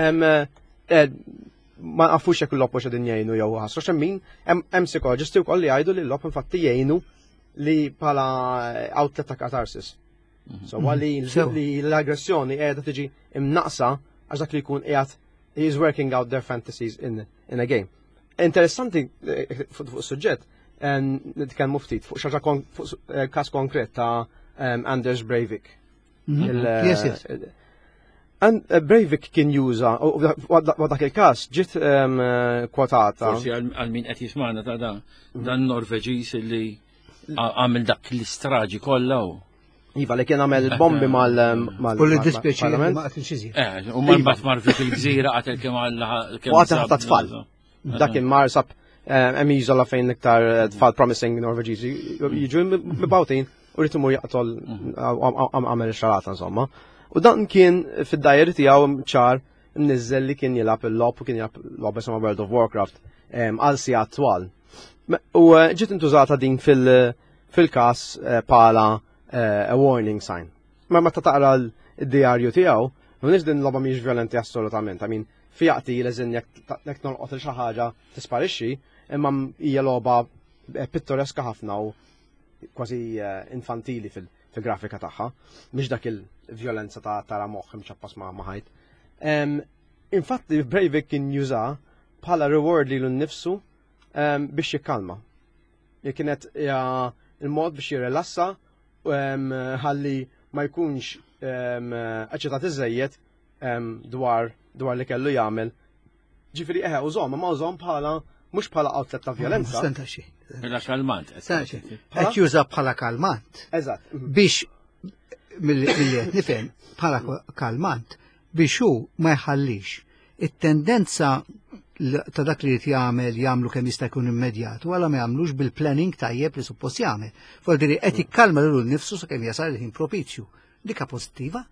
ma nafux jekk l-lob xedin jgħinu jew ħassru xemmin, hemm psikoloġisti wkoll li jgħidu li l-lob infatti jgħinu li bħala outlet ta' katarsis. So għalli li l-aggressjoni qiegħda tiġi imnaqsa għax dak li jkun qiegħed he is working out their fantasies in, in a game. Interessanti fuq is-suġġett nitkellmu ftit fuq xaġa fuq każ konkret ta' Anders Breivik. Yes, yes. And Breivik kien juża, u dak il-każ ġiet kwotata. Forsi għal min qed jisma'na ta' dan, dan Norveġiż li għamel dak l-istraġi kollha. Iva li kien għamel bombi mal U li dispieċi ma qatilx iżjed. Eh, u mal bat mar fik il-gżira qatel kemm għal U għata ħata tfal. Dak kien mar sab hemm jiżola fejn iktar tfal promising Norveġiżi jiġu mibawtin u rritu mur jaqtol għamel xarata insomma. U dan kien fid-dajri tiegħu ċar mniżżel li kien jilab il-lob u kien jilab lob isma World of Warcraft għal sigħat twal. U ġiet intużata din fil-każ bħala a warning sign. Ma meta taqra l-diarju tiegħu, m'għandix din loba mhix violenti assolutament. I mean, fjaqti leżin jekk nolqot il xi ħaġa tisparixxi, imma hija loba pittoreska ħafna u kważi infantili fil-grafika tagħha, mhix dak il-vjolenza ta' tara moħħ imċappas ma' ħajt. Infatti Breivik kien juża bħala reward lilu nnifsu biex jikkalma. Kienet il-mod biex jirrelassa ħalli ma jkunx aċċetat iżejjed dwar dwar li kellu jagħmel. Ġifieri eħe użhom, ma użhom bħala mhux bħala outlet ta' vjolenza. Stenta xi. Bħala kalmant. Qed juża bħala kalmant. Eżatt. Biex milli qed nifhem bħala kalmant biex hu ma jħallix it-tendenza ta' dak li jagħmel jagħmlu kemm jista' jkun immedjat wara ma jagħmlux bil-planning tajjeb li suppost jagħmel. Fordiri qed ikkalma lilu nnifsu sakemm jasal il-ħin propizju. Dika pożittiva?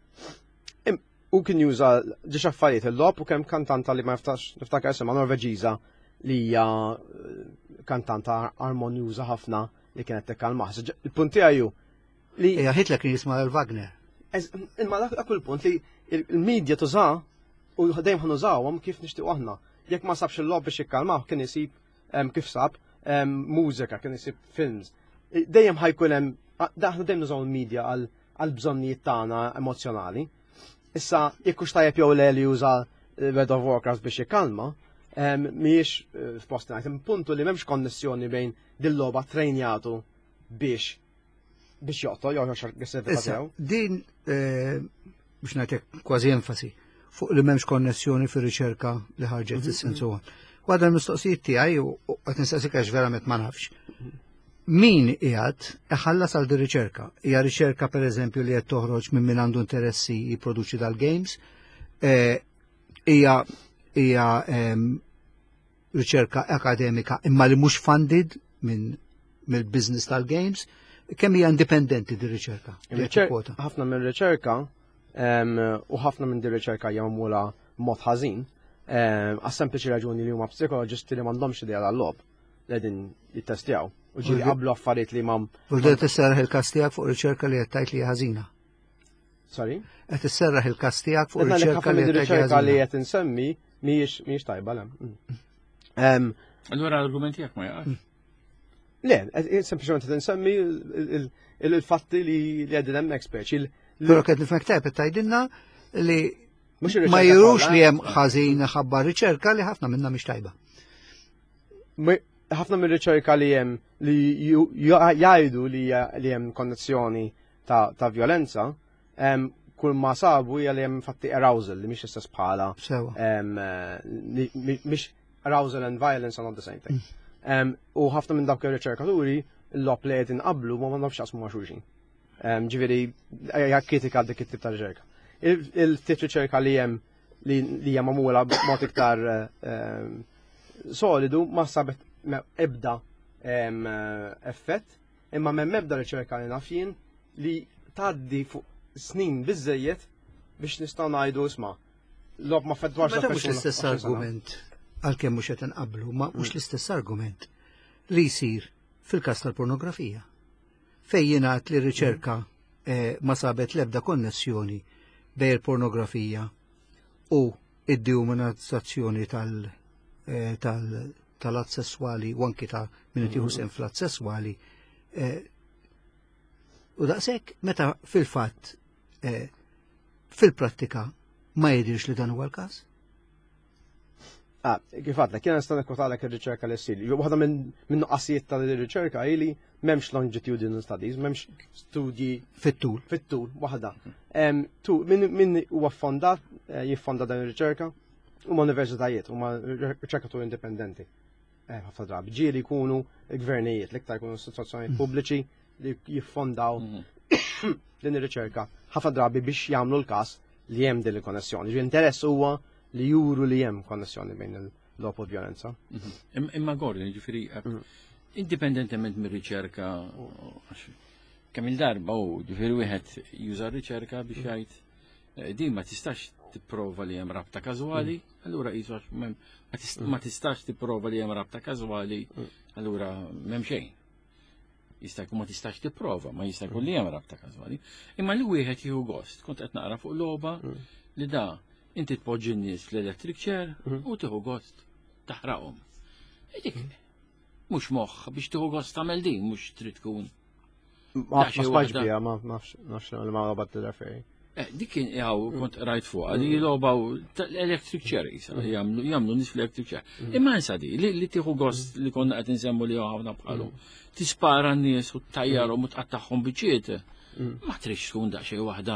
U kien juża ġiex affarijiet il-lob u kemm kantanta li ma niftakar isimha Norveġiża li hija kantanta armonjuża ħafna li kienet tikkalmaħ. Il-punt tiegħu li Ejja Hitler kien jisma' Wagner. Imma dak il-punt li il-medja tuża u dejjem ħanużawhom kif nixtiequ aħna. Jekk ma sabx il-lob biex jikkalmaw kien isib kif sab mużika, kien isib films. Dejjem ħajkun hemm daħna dejjem nużaw il-medja għal bżonnijiet tagħna emozjonali. Issa jekk hux tajjeb jew le li juża World of Warcraft biex jikkalma, mhijiex f'post ngħid. Puntu li m'hemmx konnessjoni bejn din-logħba trejnjatu biex biex joqtol jew aggressività tiegħu. Din biex ngħidlek kważi enfasi fuq li m'hemmx konnessjoni fir-riċerka li ħarġet is-sensu. Waħda l-mistoqsijiet tiegħi u qed nistaqsik għax verament ma nafx. Min qiegħed iħallas għal din riċerka? Hija riċerka pereżempju li qed toħroġ minn min għandu interessi jipproduċi dal-games, hija hija riċerka akademika imma li mhux funded minn mill-business tal-games, kemm hija indipendenti din riċerka? Ħafna minn riċerka u ħafna minn din riċerka hija magħmula mod ħażin, għas sempliċi raġuni li huma psikoloġisti li m'għandhomx idea tal-lob li qegħdin jittestjaw. U ġieli qablu affarijiet li mam. U qed tisserraħ il-każ tiegħek fuq riċerka li qed tgħid li hija ħażina. Sorry? Qed tisserraħ il-każ tiegħek fuq riċerka li qed riċerka li qed insemmi mhijiex mhijiex tajba le. Allura l-argument tiegħek ma jaqax. Le, sempliċement qed insemmi il-fatti li qegħdin hemm experts. Però qed nifhmek tajb qed tgħidilna li ma jirux li hemm ħażin ħabba riċerka li ħafna minnha mhix tajba. Ħafna mir riċerka li hemm li jgħidu li hemm konnezzjoni ta' violenza, kull ma sabu hija li hemm fatti arousal li mhix istess bħala. Mhix arousal and violence are not the same thing. U ħafna minn dawk ir-riċerkaturi l-lob li qed inqablu ma nafx jaqsmu ma' xulxin. Ġifieri hija kritika dik it-tip ta' riċerka. Il-tip riċerka li hemm li hija magħmula b'mod iktar solidu ma sabet ebda effett, imma m'hemm ebda riċerka li naf jien li tgħaddi fuq snin biżejjed biex nistgħu ngħidu isma' lob ma fedwarx Meta mhux l-istess argument għalkemm mhux qed inqabblu, ma mhux l-istess argument li jsir fil-każ tal-pornografija. Fejn jingħad li riċerka ma sabet l-ebda konnessjoni bejn il-pornografija u id-dehumanizzazzjoni tal-att sesswali u anki ta' min qed jieħu sehem fl-att sesswali. U daqshekk meta fil-fatt fil-prattika ma jidhirx li dan huwa l-każ? Ah, kif għadna, kien nista' nekkotalek ir-riċerka li ssir. Waħda minn nuqqasijiet tal-riċerka hi li m'hemmx longitudinal studies, m'hemmx studji fit-tul. Fit-tul, waħda. Min huwa ffondat, jiffonda dan ir-riċerka huma universitajiet, huma riċerkaturi indipendenti. Ħafna drabi ġieli jkunu gvernijiet, l-iktar jkunu istituzzjonijiet pubbliċi li jiffondaw din ir-riċerka ħafna drabi biex jagħmlu l-każ li hemm din il-konnessjoni. L-interess huwa li juru li hemm konnessjoni bejn il-lob u l-vjolenza. Imma Gordon, ġifieri, indipendentement mir-riċerka, kemm il-darba hu ġifieri wieħed juża r-riċerka biex jgħid din ma tistax tipprova li hemm rabta każwali, allura qisu ma tistax tipprova li hemm rabta każwali, allura m'hemm xejn. Jista' jkun ma tistax tipprova, ma jista' jkun li hemm rabta każwali. Imma li wieħed jieħu gost, kont qed naqra fuq logħba li da inti tpoġġi n-nies fl-electric chair u tieħu gost taħraqhom. Dik mhux moħħ biex tieħu gost tagħmel din, mhux trid tkun. Ma spajġ biha, ma nafx li ma logħba tirreferi. Dik kien jaw kont rajt fuqha li logħba l-electric chair jagħmlu nies fl-electric chair. Imma nsa di li tieħu gost li konna qed insemmu li ħafna bħalhom. Tispara n-nies u ttajjarhom u tqattaħħom biċċiet. Ma tridx tkun daqsxejn waħda.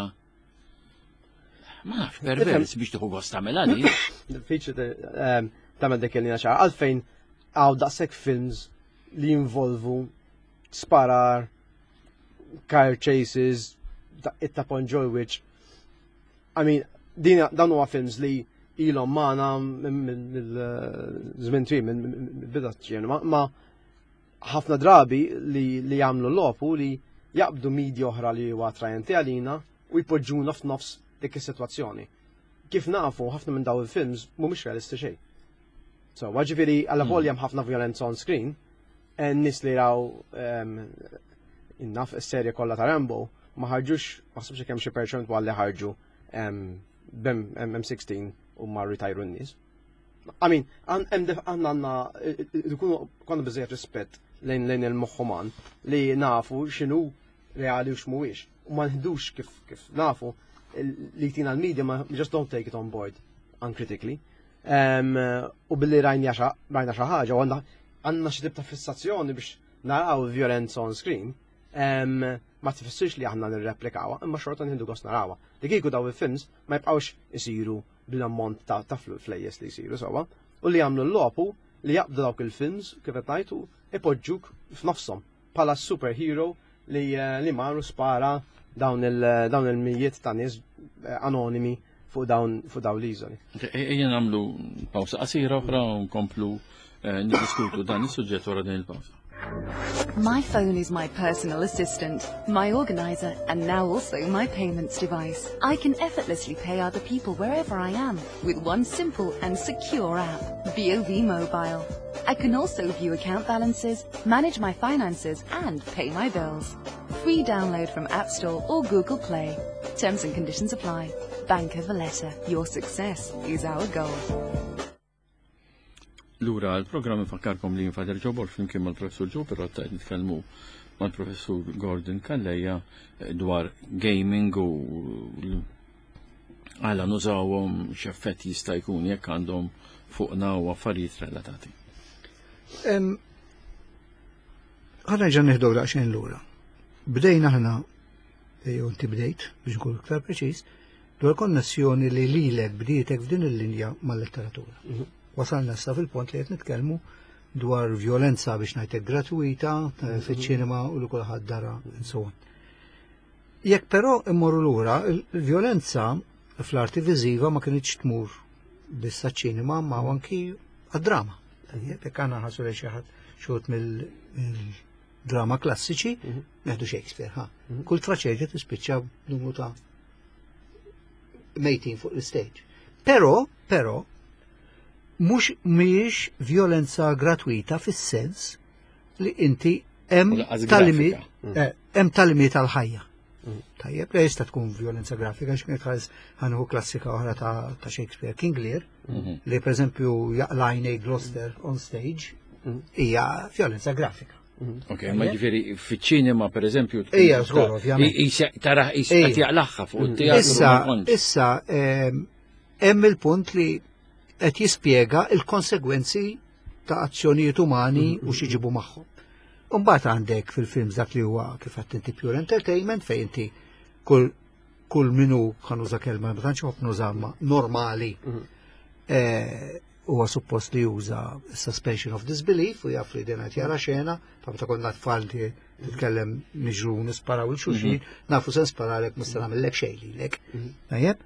Ma nafx pervers biex tieħu gost tagħmilha di. Diffiċli tagħmel dik il-linja ċara. Għalfejn hawn daqshekk films li jinvolvu sparar, car chases, it-tapon ġolwiċ. I mean, dan huwa films li ilhom magħna mill-żmien twil minn bida ċinema, ma ħafna drabi li jagħmlu lopu li jaqbdu midja oħra li huwa attrajenti għalina u jpoġġuna f'nofs dik is-sitwazzjoni. Kif nafu ħafna minn daw il-films mhumiex realisti xejn. So, ġifieri għal volja hemm ħafna violenza on screen, n-nies li raw innaf is-serje kollha ta' Rambo ma ħarġux, ma ħsibx kemm xi perċentwal li ħarġu M sixteen u ma rritajru n-nies. I mean, għandna konna biżejjed rispett lejn lejn il-moħħuman li nafu x'inhu reali u x'mhuwiex. U ma nħidux kif nafu li tina l-media ma just don't take it on board uncritically. U billi rajna xi ħaġa u għandna xi tip ta' fissazzjoni biex naraw violenza on screen, ma tifissirx li aħna nirreplikawha, imma xorta nħindu gost narawha. Li kieku daw il-films ma jibqgħux isiru bil-ammont ta' flejjes li jsiru sewwa, u li jagħmlu l-lopu li jaqbdu dawk il-films kif qed ngħidu ipoġġuk f'nofshom bħala superhero li marru spara dawn il-mijiet ta' nies anonimi fuq dawn l-iżoli. Ejja nagħmlu pawsa qasira oħra u nkomplu niddiskutu dan is-suġġett wara din il-pawsa. My phone is my personal assistant, my organizer, and now also my payments device. I can effortlessly pay other people wherever I am with one simple and secure app, B O V Mobile. I can also view account balances, manage my finances, and pay my bills. Free download from App Store or Google Play. Terms and conditions apply. Banca Valletta, your success is our goal. Lura, l-programm infakkarkom li Fader Joe Borg flimkien mal-Professur Joe però tajt nitkellmu mal-Professur Gordon Kalleja dwar gaming u għala nużawhom x'effett jista' jkun jekk għandhom fuqna u affarijiet relatati. Ħana ġan nieħdu daqsxejn lura. Bdejna ħna, jew inti bdejt biex nkun iktar preċiż, dwar konnessjoni li lilek bdietek f'din il-linja mal-letteratura. Wasalna issa fil-punt li qed nitkellmu dwar violenza biex ngħidlek gratuita fiċ-ċinema u li kulħadd dara and so on. Jekk però immorru lura, il-vjolenza fl-arti viżiva ma kienx tmur biss ċinema ma anki għad-drama. Jekk għandna ħassu li xi ħadd xogħol mill-drama klassiċi, neħdu Shakespeare, ha. Kull traċedja tispiċċa numru ta' mejtin fuq l-stage. Però, però, mhux mhijiex vjolenza gratuita fis-sens li inti hemm talimi hemm talimi tal-ħajja. Tajjeb, li jista' tkun violenza grafika, x'kienet ħares ħanħu klassika oħra ta' Shakespeare, King Lear, li pereżempju jaqlajnej Gloucester on stage, hija violenza grafika. Ok, ma ġifieri fiċ-ċinema pereżempju. Hija żgur, ovvjament. Tara qed jaqlaħħa fuq it-teatru. Issa, issa hemm il-punt li qed jispjega il-konsegwenzi ta' azzjonijiet umani u x'jiġibu magħhom. Umbat għandek fil-films dak li huwa kif qed inti pure entertainment fejn inti kull kull minu ħanuża kelma ma tantx ħobb nużamma normali. Huwa suppost li juża suspension of disbelief u jaf li din qed jara xena, ta' meta konna tfal titkellem niġru nisparaw il xulxin, nafu se nisparalek mista nagħmellek xejn lilek. Tajjeb?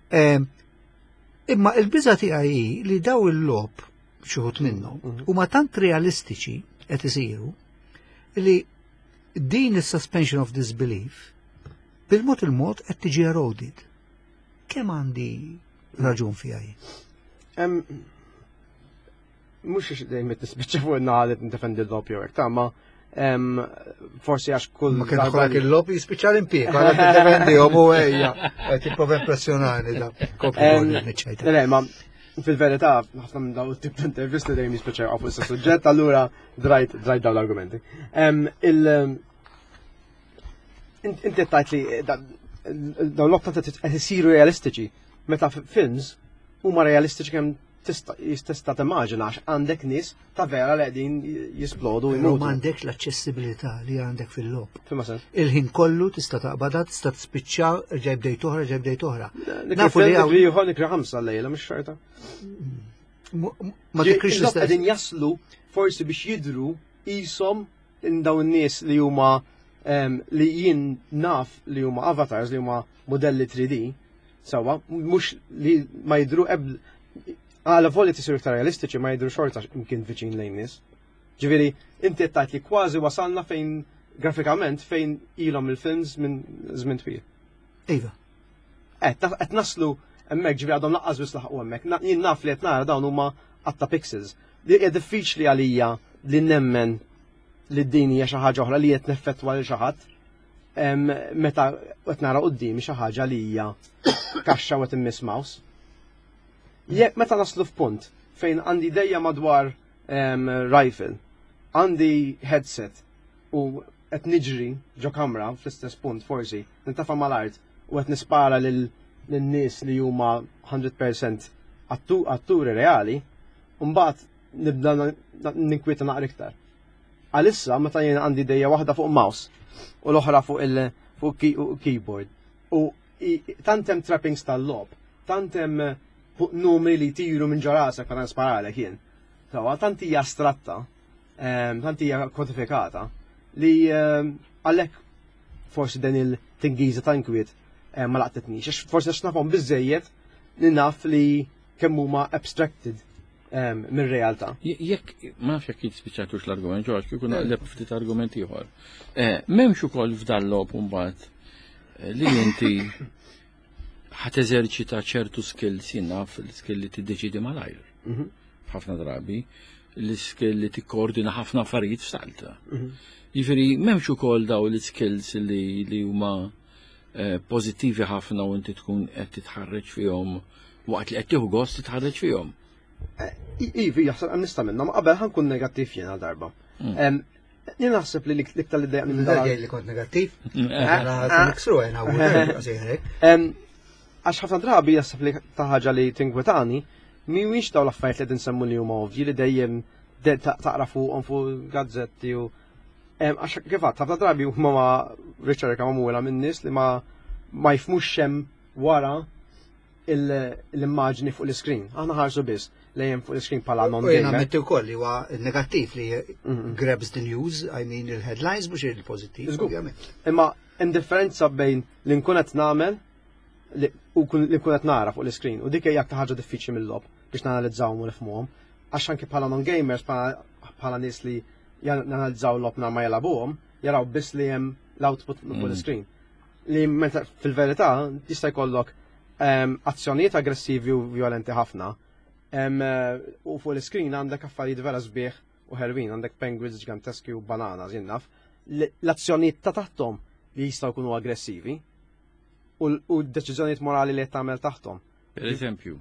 Imma il-biża tiegħi li daw il-lob xi wħud minnhom huma tant realistiċi qed isiru li din is-suspension of disbelief bil-mod il-mod qed tiġi eroded. Kemm għandi raġun fiha jien? Mhux dejjem qed nispiċċa fuq in-naħa nidefendi l-lob jew hekk, ma forsi għax kull ma kien ħolak il-lob jispiċċa l-impjeg, għal tiddefendihom u ejja qed jipprova impressjonani da. Le, ma fil-verità, ħafna minn dawn it-tip ta' intervisti dejjem jispiċċaw fuq issa suġġett, allura drajt drajt dawn l-argumenti. Inti tajt li dawn l-okta qed isiru realistiċi, meta films huma realistiċi kemm tista' timmaġina għax għandek nies ta' vera li qegħdin jisplodu jmutu. Ma għandek l-aċċessibilità li għandek fil-lob. Fima sens. Il-ħin kollu tista' taqbada, tista' tispiċċa rġaj bdejt oħra, rġaj bdejt oħra. Nafu li hawn ieħor nikri ħamsa lejla mhux xorta. Ma tikrix qegħdin jaslu forsi biex jidru qishom in dawn in-nies li huma li jien naf li huma avatars li huma modelli three D sewwa mhux li ma jidru ebl għala voli tisiru iktar realistiċi ma jidru xorta imkien viċin lejn nies. Ġifieri inti qed tgħid li kważi wasalna fejn grafikament fejn ilhom il-films minn żmien twil. Iva. Qed naslu hemmhekk ġifieri għadhom laqqas biss laħqu hemmhekk. Jien naf li qed nara dawn huma għatta pixels. Hija diffiċli għalija li nemmen li d-din hija xi ħaġa oħra li qed neffettwa lil xi ħadd meta qed nara qudiemi xi ħaġa li hija kaxxa u qed immiss mouse. Jekk meta naslu f'punt fejn għandi dejja madwar rifle, għandi headset u qed niġri ġo kamra fl-istess punt forsi, nintafa' mal-art u qed nispara lin-nies li huma one hundred percent atturi reali, u mbagħad nibda ninkwieta naqra iktar. Għalissa meta jien għandi dejja waħda fuq mouse u l-oħra fuq il-keyboard u tant hemm trappings tal-lob, tant hemm numri li tiru minn ġarasek meta nisparalek jien. Sawa, tant hija astratta, tant hija kodifikata li għalhekk forsi dan il-tingiża ta' inkwiet ma laqtitniex, għax forsi għax nafhom biżejjed li naf li kemm huma abstracted mir-realtà. Jekk ma nafx jekk jispiċċatux l-argument, ġorġ kieku naqleb ftit argument ieħor. M'hemmx ukoll f'dan lob mbagħad li inti ħat eżerċita ċertu skills jinna fil-skill li tiddeċidi malajr. Ħafna drabi, l-skill li tikkoordina ħafna affarijiet f'salta. Jiġifieri m'hemmx ukoll daw l-skills li huma pożittivi ħafna u inti tkun qed titħarreġ fihom waqt li qed tieħu gost titħarreġ fihom. Ivi, jaħseb nista' minnhom, ma qabel ħankun negattiv jien għal darba. Jien naħseb li l-iktar li dejjem minn dar li kont negattiv. Ara niksru għajna u għax ħafna drabi jassab li ta' ħaġa li tinkwetani, mhuwiex dawn l-affarijiet li tinsemmu li huma ovvji li dejjem taqra fuqhom fuq gazzetti u għax kif għadd ħafna drabi huma ma riċerka magħmula minn nies li ma ma jfhmux hemm wara l-immaġni fuq l-iskrin. Aħna ħarsu biss lejjem fuq l-iskrin bħala non-gamer. Jiena metti wkoll li huwa negattiv li grabs the news, I mean il-headlines mhux il-pożittiv, ovvjament. Imma hemm differenza bejn li nkun qed nagħmel u li nkun qed nara fuq l-iskrin. U dik hija aktar ħaġa diffiċli mill-lob biex nanalizzawhom u nifhmuhom. Għax anke bħala non-gamers, bħala nies li janalizzaw l-lob nar ma jalabuhom, jaraw biss li hemm l-output fuq l-iskrin. Li meta fil-verità jista' jkollok azzjonijiet aggressivi u violenti ħafna. U fuq l-iskrin għandek affarijiet vera sbieħ u ħerwin, għandek penguins ġiganteski u bananas, jinnaf. L-azzjonijiet ta' taħtom li jistgħu jkunu aggressivi u d-deċiżjonijiet morali li qed tagħmel taħtom. Per eżempju.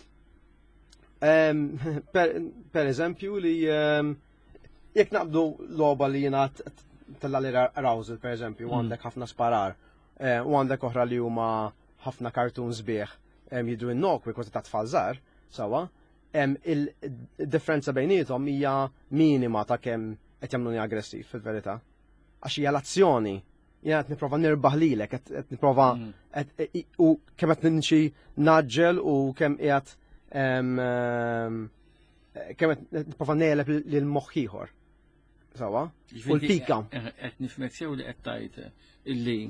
Per eżempju li jekk naqbdu logħba li jiena tella li arousal, per eżempju, u għandek ħafna sparar, u għandek oħra li huma ħafna cartoons bieħ jidru n-nok kważi ta' tfal żgħar, sawa, il-differenza bejnietom hija minima ta' kemm qed jagħmluni aggressiv fil-verità. Għax hija l-azzjoni, jiena qed nipprova nirbaħ lilek, qed nipprova u kemm qed nimxi naġġel u kemm qiegħed kemm qed nipprova neleb lil moħħ ieħor. Sawa? U l-pika. Qed nifhmek sew li qed tgħid illi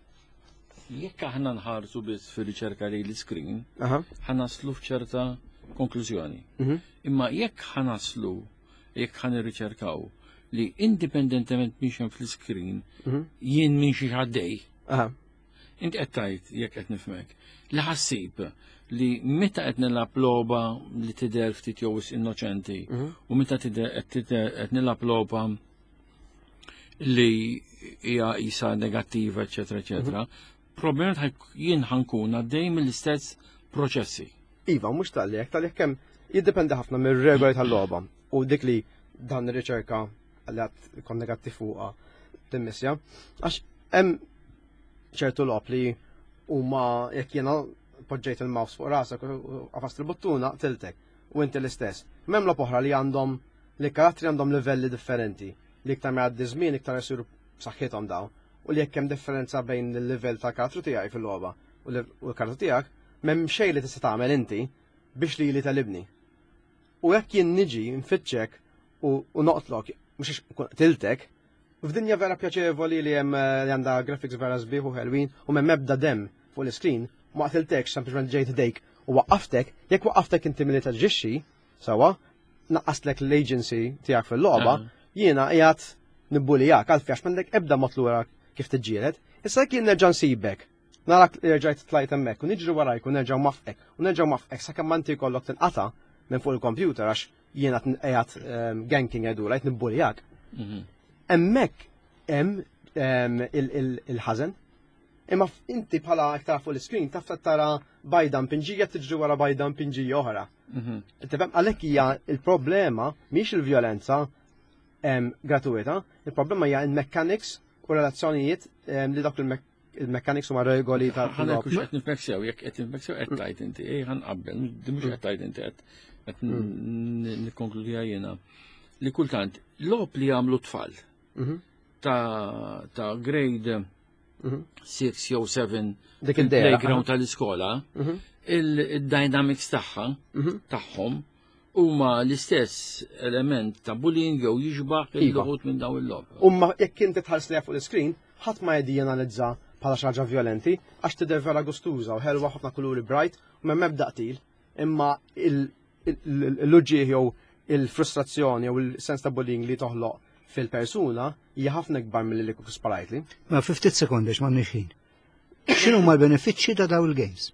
jekk aħna nħarsu biss fir-riċerka li l-iskrin, ħanaslu f'ċerta konklużjoni. Imma jekk ħanaslu, jekk ħan irriċerkaw li indipendentement minn hemm fl-iskrin, jien minn xi ħaddej. Inti qed tgħid jekk qed nifhmek li ħassib li meta qed nilgħab logħba li tidher ftit jew innoċenti u meta qed nilgħab logħba li hija qisha negattiva, eċetera, eċetera, probabbilment jien ħankun għaddej mill-istess proċessi. Iva, mhux tal-jek, tal-jek kemm jiddependi ħafna mir-regoli tal-logħba u dik li dan ir-riċerka li għad kon negattiv fuqha timmissja. Għax hemm ċertu logħob li huma jekk jiena poġġejt il-mouse fuq rasek u qafast il-buttuna tiltek u inti l-istess. M'hemm logħob oħra li għandhom li karattri għandhom livelli differenti li iktar ma għaddi żmien iktar isiru b'saħħithom dawn. U li jekk hemm differenza bejn il-livell ta' karattru tiegħi fil-logħba u l-karattru tiegħek, m'hemm xejn li tista' tagħmel inti biex li li talibni. U jekk jien niġi nfittxek u noqtlok mhux tiltek, f'dinja vera pjaċevoli li hemm li għandha graphics vera sbieħ u ħelwin u m'hemm ebda dem fuq l-iskrin, ma qtiltekx sempliċement ġejt dejk u waqqaftek, jekk waqqaftek inti milli taġġixxi, sawa, naqqastlek l-agency tiegħek fil-logħba, jiena qiegħed nibbulijak għalfi għax m'għandek ebda motlura kif tiġġieled, issa jekk jien nerġa' nsibek, narak li rġajt tlajt hemmhekk u niġri warajk u nerġgħu mafqek u nerġgħu mafqek sakemm ma inti jkollok tinqata' minn fuq il-kompjuter għax jiena qiegħed ganking għedu rajt nibbulijak. Hemmhekk hemm il-ħażen, imma inti bħala iktar fuq l-iskrin taf tara bajdan pinġija tiġri wara bajdan pinġija oħra. Għalhekk hija il-problema mhix il-vjolenza gratuita, il-problema hija il-mechanics u relazzjonijiet li dak il-mechanics huma regoli ta' ħanek u qed nifhmek sew, jekk qed nifhmek sew qed tgħid inti, ej ħanqabbel, mhux qed tgħid inti qed nikkonkludiha jiena. Li kultant logħob li jagħmlu tfal ta' grade six jew seven playground tal-iskola, il-dynamics tagħha tagħhom huma l-istess element ta' bullying jew jiġbaħ il-loħut minn dawn il-logħba. Umma jekk inti tħares li fuq l-iskrin, ħadd ma jedi janalizza bħala xi ħaġa violenti għax tidher vera gustuża u ħelwa ħafna kuluri bright u m'hemm ebda qtil, imma l-luġġieħ jew il-frustrazzjoni jew il-sens ta' bullying li toħloq fil-persuna hija ħafna kbar milli li kieku sparajtli. Ma fi ftit sekondi m'għandniex ħin. X'inhu huma l-benefiċċji ta' dawn il-games?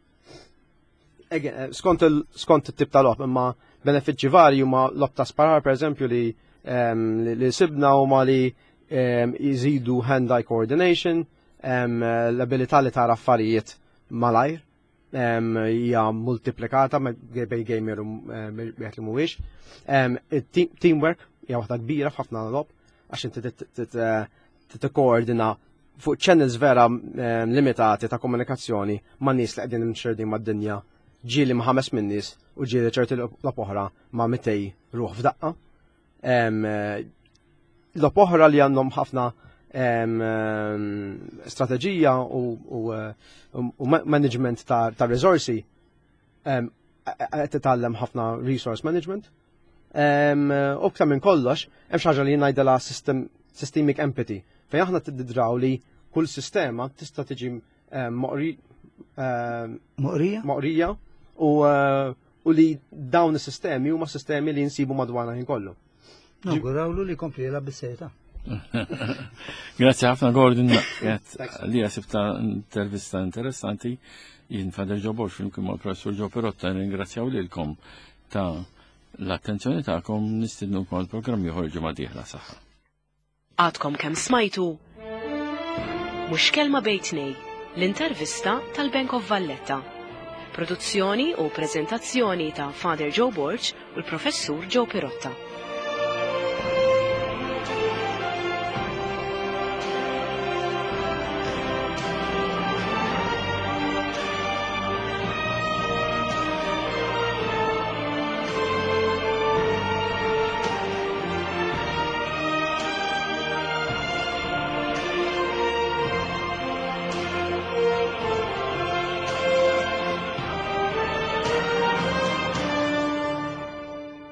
Skont it-tip ta' logħob imma benefiċċji varji huma lob ta' sparar pereżempju li li sibna huma li jżidu hand-eye coordination, l-abilità li tara affarijiet malajr, hija multiplikata bej gamer u wieħed li mhuwiex. Teamwork hija waħda kbira f'ħafna lob għax inti tikkoordina fuq channels vera limitati ta' komunikazzjoni ma' nies li qegħdin imxerdin mad-dinja, ġieli ma' ħames minn nies u ġieli ċerti lob oħra ma' mitej ruħ f'daqqa. Lob oħra li għandhom ħafna strateġija u management ta' risorsi qed titgħallem ħafna resource management. U ktar minn kollox, hemm xi ħaġa li ngħidilha systemic empathy, fejn aħna tiddidraw li kull sistema tista' tiġi moqri Moqrija? moqrija u u li dawn is-sistemi huma sistemi li jinsibu madwarna ħin kollu. Nawgurawlu li kompli la bis-seta. Grazie ħafna Gordon, li għasibta intervista interessanti, jien Father Joe Borch flimkien mal professur Joe Perotta, ringrazzjaw lilkom ta' l-attenzjoni ta'kom, nistidnukom l-programm joħorġu ma' diħla saħħa. Għadkom kemm smajtu Mhux kelma bejtnej, l-intervista tal-Bank of Valletta. Produzzjoni u preżentazzjoni ta' Father Joe Borch u l-professur Joe Perotta.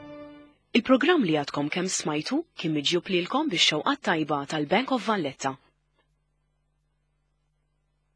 Il-programm li għadkom kemm smajtu kien miġjub lilkom bix-xewqat tajba tal-Bank of Valletta.